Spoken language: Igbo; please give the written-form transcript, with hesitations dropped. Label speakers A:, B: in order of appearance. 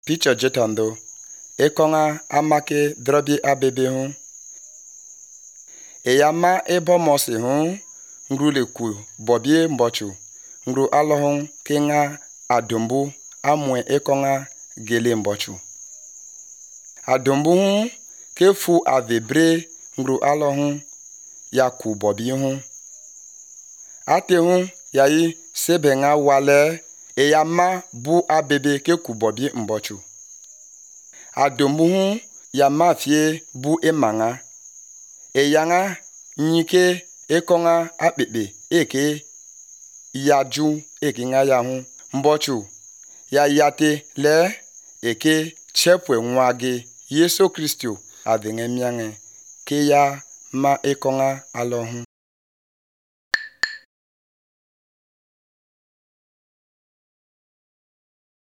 A: Picho jetando ekonga amake drobi abebe hu eyama ebomosi hu ngrule ku bobie mbochu ngru alohun kinga adumbu amwe ekonga gele mbochu adumbu hu kefu avebre ngru alohun yaku bobie hu ate hu yayi sebenga wale eyama bu abebe ke ku bobie mbochu adumbu hu yama fie bu emanga eyanga nyike ekonga akpekpe eke yaju eke nga ya hu mbochu ya yate le eke chepwe nwage Yesu Kristo adenge miange ke ya ma ekonga alohun